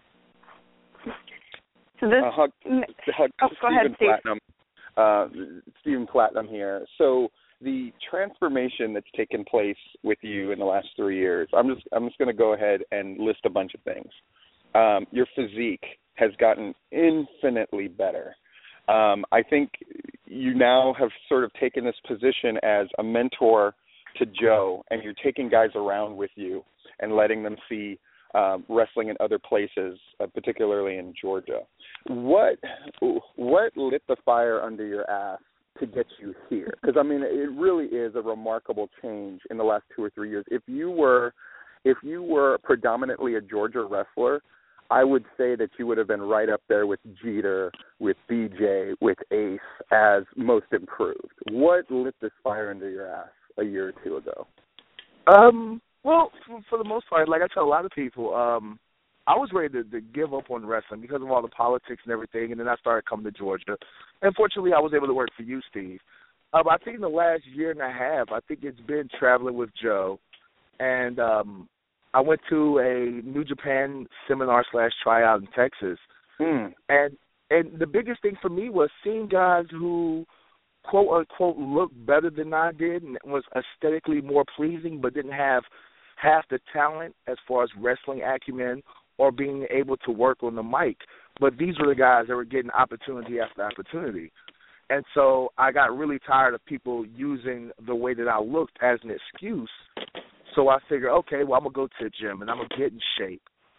So this, go ahead, Steve. Stephen Platinum here. So the transformation that's taken place with you in the last 3 years, I'm just going to go ahead and list a bunch of things. Your physique has gotten infinitely better. I think you now have sort of taken this position as a mentor to Joe, and you're taking guys around with you and letting them see wrestling in other places, particularly in Georgia. What lit the fire under your ass to get you here? Because it really is a remarkable change in the last 2 or 3 years. If you were predominantly a Georgia wrestler, I would say that you would have been right up there with Jeter, with BJ, with Ace as most improved. What lit this fire under your ass a year or two ago? Well, for the most part, like I tell a lot of people, I was ready to give up on wrestling because of all the politics and everything, and then I started coming to Georgia. And fortunately, I was able to work for you, Steve. I think in the last year and a half, I think it's been traveling with Joe, and I went to a New Japan seminar/tryout in Texas. And the biggest thing for me was seeing guys who, quote unquote, looked better than I did and was aesthetically more pleasing, but didn't have half the talent as far as wrestling acumen or being able to work on the mic. But these were the guys that were getting opportunity after opportunity. And so I got really tired of people using the way that I looked as an excuse. So I figured, okay, well, I'm going to go to the gym and I'm going to get in shape.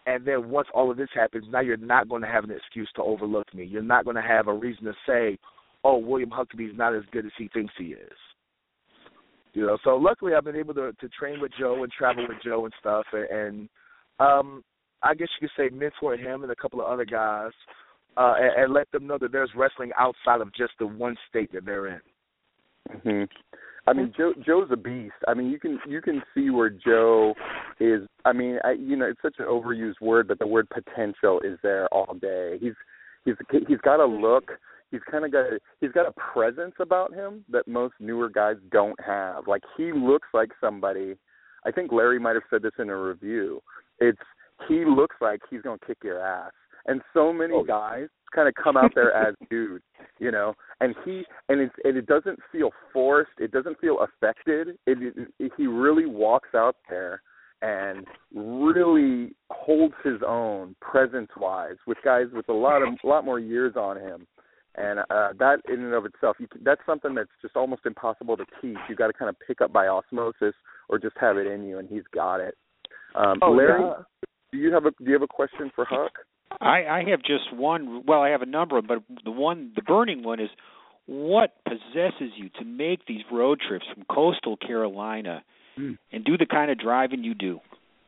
And then once all of this happens, now you're not going to have an excuse to overlook me. You're not going to have a reason to say, oh, William Huckabee's not as good as he thinks he is. You know, so luckily I've been able to train with Joe and travel with Joe and stuff, and I guess you could say mentor him and a couple of other guys, and let them know that there's wrestling outside of just the one state that they're in. Mm-hmm. I mean, Joe's a beast. I mean, you can see where Joe is. I mean, it's such an overused word, but the word potential is there all day. He's got a look. He's got a presence about him that most newer guys don't have. Like, he looks like somebody. I think Larry might have said this in a review. He looks like he's gonna kick your ass, and so many guys kind of come out there as dudes, you know, and it doesn't feel forced. It doesn't feel affected. He really walks out there and really holds his own presence-wise with guys with a lot more years on him. And that in and of itself, that's something that's just almost impossible to teach. You got to kind of pick up by osmosis or just have it in you, and he's got it. Larry, do you have a question for Huck? I have just one. Well, I have a number, but the burning one is, what possesses you to make these road trips from coastal Carolina and do the kind of driving you do?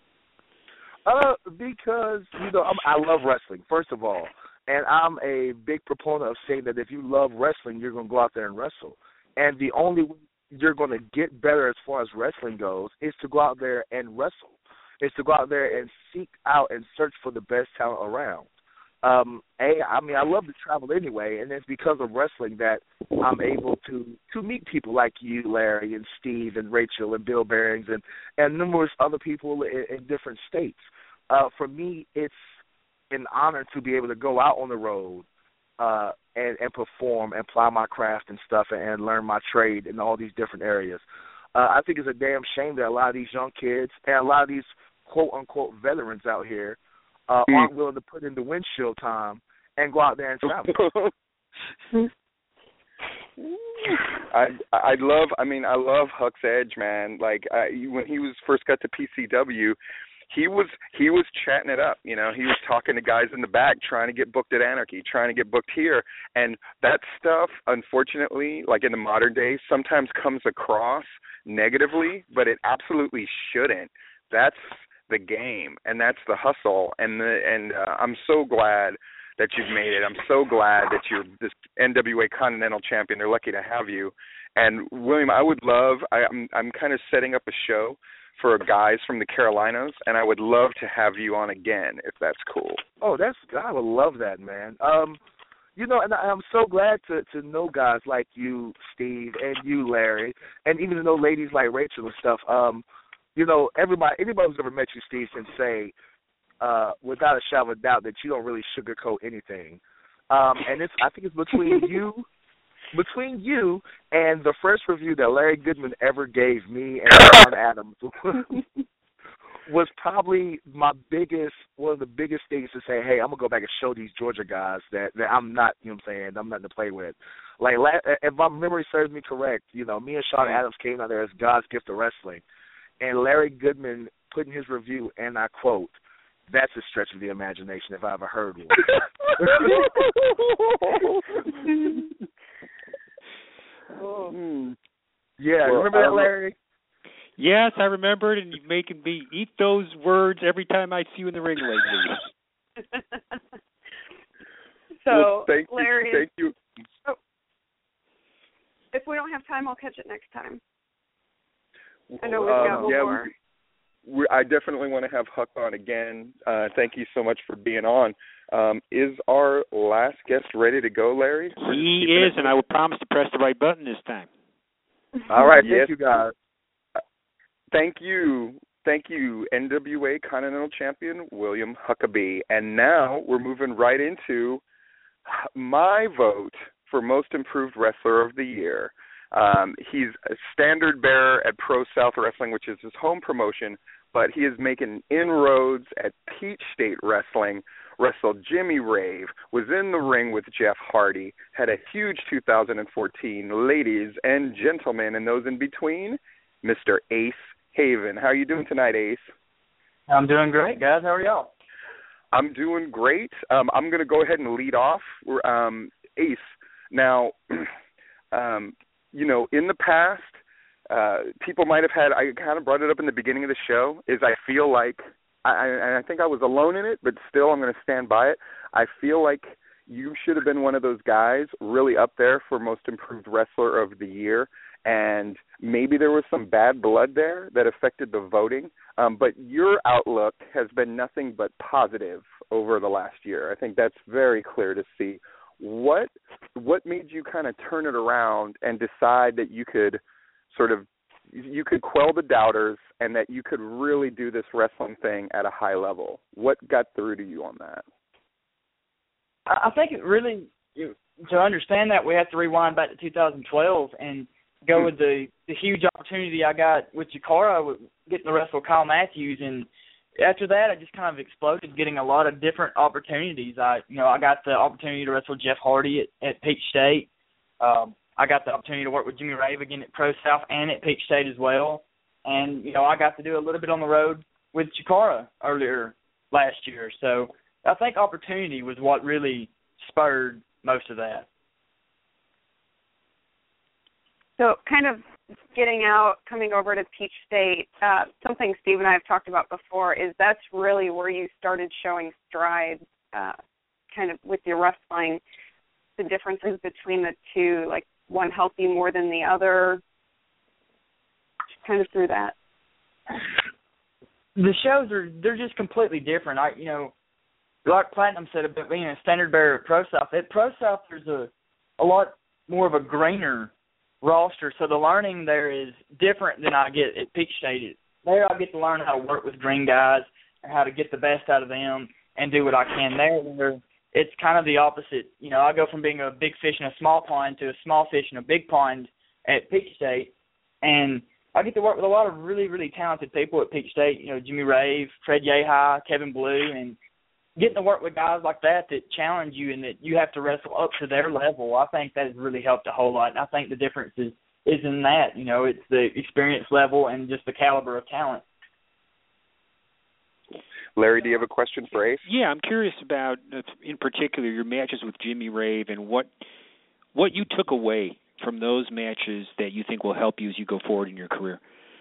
Because I love wrestling, first of all. And I'm a big proponent of saying that if you love wrestling, you're going to go out there and wrestle. And the only way you're going to get better as far as wrestling goes is to go out there and wrestle. It's to go out there and seek out and search for the best talent around. I love to travel anyway, and it's because of wrestling that I'm able to meet people like you, Larry, and Steve, and Rachel, and Bill Bearings, and numerous other people in different states. For me, it's an honor to be able to go out on the road and perform and ply my craft and stuff and learn my trade in all these different areas. I think it's a damn shame that a lot of these young kids and a lot of these quote-unquote veterans out here aren't willing to put in the windshield time and go out there and travel. I love Huck's edge, man. Like when he first got to PCW, he was chatting it up, you know. He was talking to guys in the back, trying to get booked at Anarchy, trying to get booked here, and that stuff, unfortunately, like in the modern day, sometimes comes across negatively, but it absolutely shouldn't. That's the game, and that's the hustle, and I'm so glad that you've made it. I'm so glad that you're this NWA Continental Champion. They're lucky to have you. And William, I'm kind of setting up a show for guys from the Carolinas, and I would love to have you on again if that's cool. Oh, I would love that, man. And I'm so glad to know guys like you, Steve, and you, Larry, and even to know ladies like Rachel and stuff. Anybody who's ever met you, Steve, can say without a shadow of a doubt that you don't really sugarcoat anything. And I think it's between you and the first review that Larry Goodman ever gave me and Sean Adams was probably one of the biggest things to say, hey, I'm going to go back and show these Georgia guys that I'm not, I'm nothing to play with. Like, if my memory serves me correct, me and Sean Adams came out there as God's gift of wrestling. And Larry Goodman put in his review, and I quote, "That's a stretch of the imagination if I ever heard one." Yeah, remember that, Larry? Yes, I remember it, and you're making me eat those words every time I see you in the ring lately. Larry, thank you. Oh, if we don't have time, I'll catch it next time. I know we've got more. I definitely want to have Huck on again. Thank you so much for being on. Is our last guest ready to go, Larry? He is, and I will promise to press the right button this time. All right, thank you, guys. Thank you, NWA Continental Champion William Huckabee. And now we're moving right into my vote for Most Improved Wrestler of the Year. He's a standard bearer at Pro South Wrestling, which is his home promotion, but he is making inroads at Peach State Wrestling, wrestled Jimmy Rave, was in the ring with Jeff Hardy, had a huge 2014. Ladies and gentlemen, and those in between, Mr. Ace Haven. How are you doing tonight, Ace? I'm doing great, guys. How are y'all? I'm doing great. I'm going to go ahead and lead off. Ace, now, in the past, people might have had, I kind of brought it up in the beginning of the show, is I feel like, and I think I was alone in it, but still I'm going to stand by it. I feel like you should have been one of those guys really up there for Most Improved Wrestler of the Year, and maybe there was some bad blood there that affected the voting, but your outlook has been nothing but positive over the last year. I think that's very clear to see. What made you kind of turn it around and decide that you could quell the doubters and that you could really do this wrestling thing at a high level? What got through to you on that? I think it really, to understand that, we have to rewind back to 2012 and go with the huge opportunity I got with Chikara, with getting to wrestle Kyle Matthews. And after that, I just kind of exploded, getting a lot of different opportunities. I got the opportunity to wrestle Jeff Hardy at Peach State. I got the opportunity to work with Jimmy Rave again at Pro South and at Peach State as well. And, I got to do a little bit on the road with Chikara earlier last year. So I think opportunity was what really spurred most of that. So kind of getting out, coming over to Peach State, something Steve and I have talked about before is that's really where you started showing stride kind of with your wrestling, the differences between the two, like one helped you more than the other, kind of through that. The shows they're just completely different. Like Platinum said about being a standard bearer at Pro South. At Pro South, there's a lot more of a greener roster, so the learning there is different than I get at Peach State. There I get to learn how to work with green guys and how to get the best out of them and do what I can there. It's kind of the opposite. I go from being a big fish in a small pond to a small fish in a big pond at Peach State, and I get to work with a lot of really, really talented people at Peach State. Jimmy Rave, Fred Yehi, Kevin Blue, and getting to work with guys like that challenge you and that you have to wrestle up to their level, I think that has really helped a whole lot. And I think the difference is in that. It's the experience level and just the caliber of talent. Larry, do you have a question for Ace? Yeah, I'm curious about, in particular, your matches with Jimmy Rave and what you took away from those matches that you think will help you as you go forward in your career.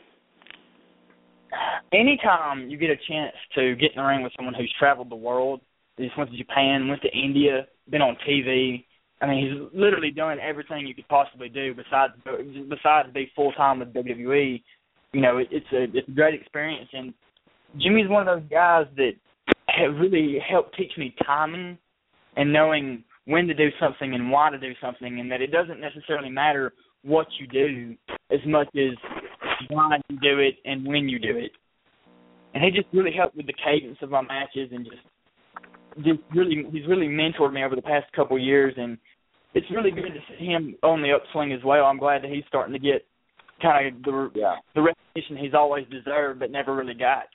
Anytime you get a chance to get in the ring with someone who's traveled the world, he's went to Japan, went to India, been on TV. I mean, he's literally done everything you could possibly do besides be full-time with WWE. It's a great experience. And Jimmy's one of those guys that have really helped teach me timing and knowing when to do something and why to do something, and that it doesn't necessarily matter what you do as much as why you do it and when you do it. And he just really helped with the cadence of my matches and he's really mentored me over the past couple of years, and it's really good to see him on the upswing as well. I'm glad that he's starting to get kind of the recognition he's always deserved but never really got.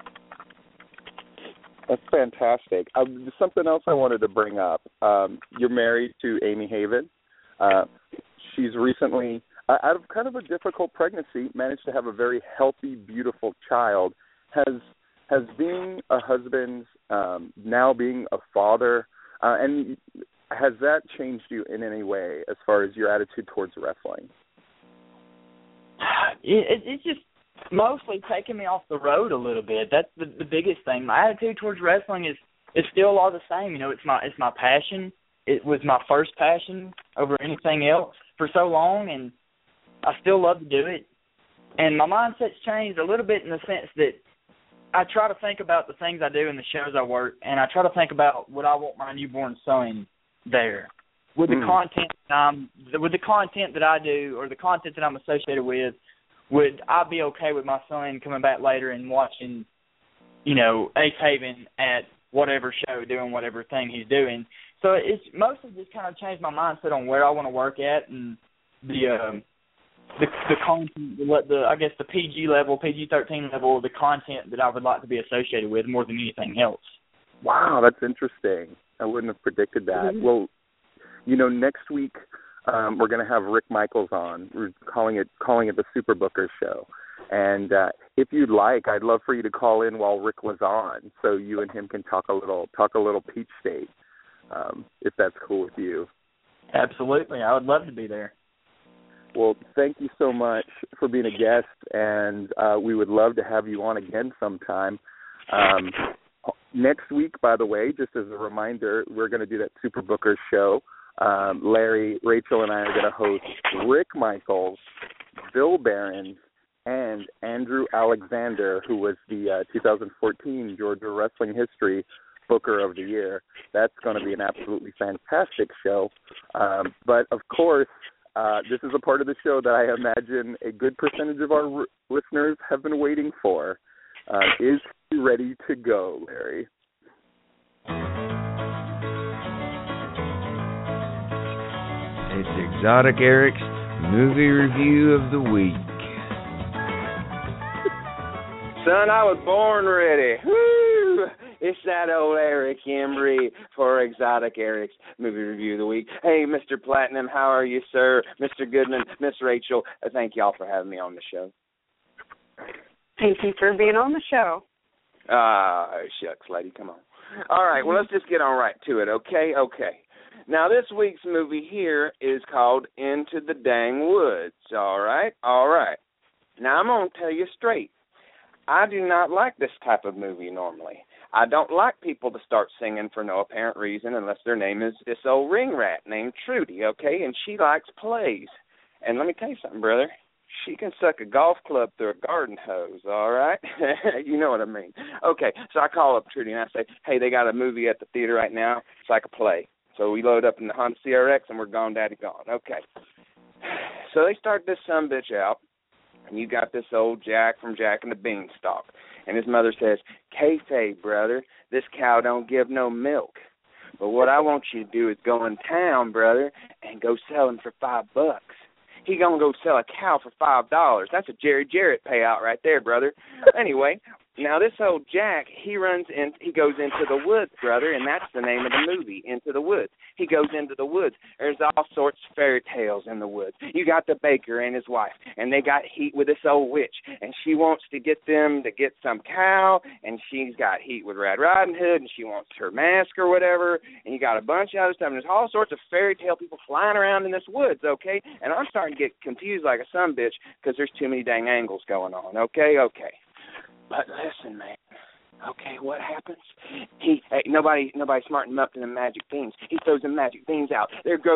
That's fantastic. Something else I wanted to bring up. You're married to Amy Haven. She's recently, out of kind of a difficult pregnancy, managed to have a very healthy, beautiful child. Has being a husband, now being a father, and has that changed you in any way as far as your attitude towards wrestling? It's just mostly taking me off the road a little bit. That's the biggest thing. My attitude towards wrestling is still a lot the same. It's my passion. It was my first passion over anything else for so long, and I still love to do it. And my mindset's changed a little bit in the sense that I try to think about the things I do in the shows I work, and I try to think about what I want my newborn son there. With the content that I do or the content that I'm associated with, would I be okay with my son coming back later and watching, Ace Haven at whatever show doing whatever thing he's doing? So it's mostly just kind of changed my mindset on where I want to work at and the content, the PG level, PG-13 level, the content that I would like to be associated with more than anything else. Wow, that's interesting. I wouldn't have predicted that. Mm-hmm. Well, next week we're going to have Rick Michaels on. We're calling it the Super Booker Show, And if you'd like, I'd love for you to call in while Rick was on, so you and him can talk a little Peach State, if that's cool with you. Absolutely, I would love to be there. Well, thank you so much for being a guest, and we would love to have you on again sometime. Next week, by the way, just as a reminder, we're going to do that Super Booker show. Larry, Rachel, and I are going to host Rick Michaels, Bill Barron, and Andrew Alexander, who was the 2014 Georgia Wrestling History Booker of the Year. That's going to be an absolutely fantastic show. But, of course, this is a part of the show that I imagine a good percentage of our listeners have been waiting for. Is he ready to go, Larry? It's Exotic Eric's movie review of the week. Son, I was born ready. Woo! It's that old Eric Embry for Exotic Eric's movie review of the week. Hey, Mr. Platinum, how are you, sir? Mr. Goodman, Miss Rachel, thank y'all for having me on the show. Thank you for being on the show. Shucks, lady, come on. All right, well, let's just get on right to it, okay? Okay. Now, this week's movie here is called Into the Dang Woods, all right? All right. Now, I'm going to tell you straight. I do not like this type of movie normally. I don't like people to start singing for no apparent reason unless their name is this old ring rat named Trudy, okay? And she likes plays. And let me tell you something, brother. She can suck a golf club through a garden hose, all right? You know what I mean. Okay, so I call up Trudy and I say, hey, they got a movie at the theater right now. It's like a play. So we load up in the Honda CRX and we're gone, daddy, gone. Okay. So they start this sumbitch out. And you got this old Jack from Jack and the Beanstalk. And his mother says, kayfabe, brother, this cow don't give no milk. But what I want you to do is go in town, brother, and go sell him for $5. He gonna go sell a cow for $5. That's a Jerry Jarrett payout right there, brother. Anyway, now this old Jack, he goes into the woods, brother, and that's the name of the movie, Into the Woods. He goes into the woods. There's all sorts of fairy tales in the woods. You got the baker and his wife, and they got heat with this old witch, and she wants to get them to get some cow, and she's got heat with Red Riding Hood, and she wants her mask or whatever, and you got a bunch of other stuff, and there's all sorts of fairy tale people flying around in this woods, okay? And I'm starting to get confused like a sumbitch because there's too many dang angles going on, okay? Okay. But listen, man. Okay, what happens? Nobody smartened him up to the magic beans. He throws the magic beans out. There go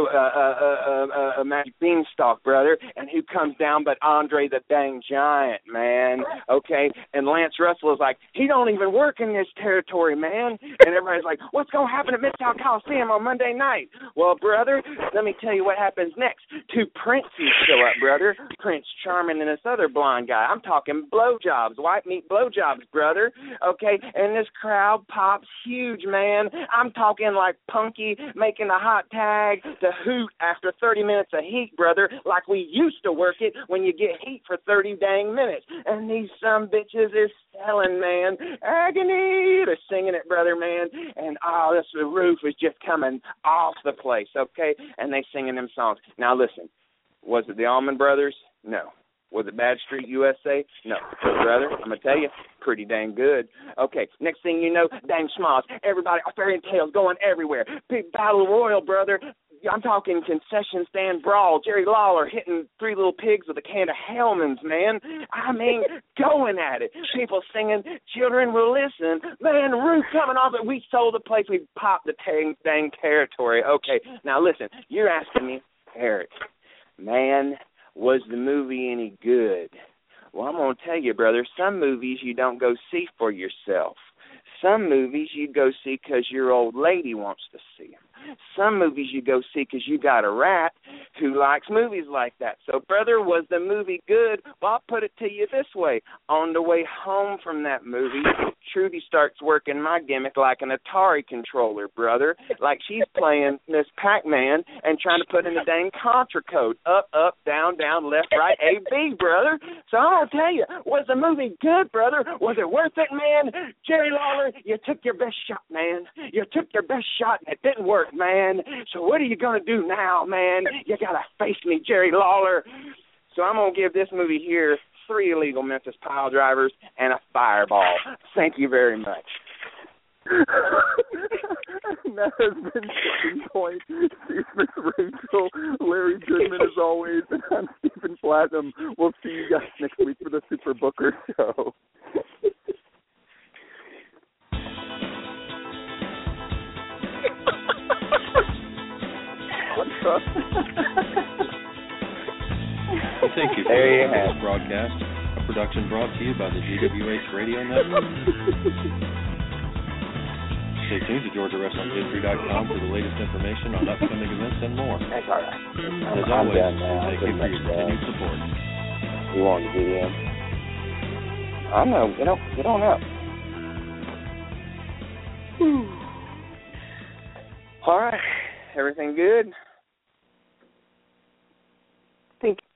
a magic beanstalk, brother. And who comes down but Andre the dang Giant, man? Okay, and Lance Russell is like, he don't even work in this territory, man. And everybody's like, what's gonna happen at Mid-South Coliseum on Monday night? Well, brother, let me tell you what happens next. Two princes show up, brother. Prince Charming and this other blonde guy. I'm talking blowjobs, white meat blowjobs, brother. Okay. And this crowd pops huge, man. I'm talking like Punky making a hot tag to hoot after 30 minutes of heat, brother, like we used to work it when you get heat for 30 dang minutes. And these sumbitches is selling, man. Agony! They're singing it, brother, man. And, the roof is just coming off the place, okay? And they singing them songs. Now, listen, was it the Allman Brothers? No. Was it Bad Street USA? No. But, brother, I'm going to tell you, pretty dang good. Okay, next thing you know, dang schmoz. Everybody, fairy tales going everywhere. Big battle royal, brother. I'm talking concession stand brawl. Jerry Lawler hitting three little pigs with a can of Hellman's, man. I mean, going at it. People singing, children will listen. Man, roof coming off it. We sold the place. We popped the dang territory. Okay, now listen, you're asking me, Eric, man, was the movie any good? Well, I'm going to tell you, brother, some movies you don't go see for yourself. Some movies you go see because your old lady wants to see them. Some movies you go see because you got a rat who likes movies like that. So, brother, was the movie good? Well, I'll put it to you this way. On the way home from that movie, Trudy starts working my gimmick like an Atari controller, brother. Like she's playing Miss Pac-Man and trying to put in the dang Contra code. Up, down, left, right, A, B, brother. So I'm going to tell you, was the movie good, brother? Was it worth it, man? Jerry Lawler, you took your best shot, man. You took your best shot and it didn't work, man. So what are you going to do now, man? You got to face me, Jerry Lawler. So I'm going to give this movie here 3 illegal Memphis pile drivers, and a fireball. Thank you very much. That has been Tipping Point. Steve Smith, Rachel, Larry Goodman as always, and I'm Stephen Platinum. We'll see you guys next week for the Super Booker Show. Thank you for this broadcast, a production brought to you by the GWH Radio Network. Stay tuned to GeorgiaWrestlingHistory.com for the latest information on upcoming events and more. That's all right. And as always, thank you for your continued support. You want to get in? I know. Get on up. All right. Everything good? Thank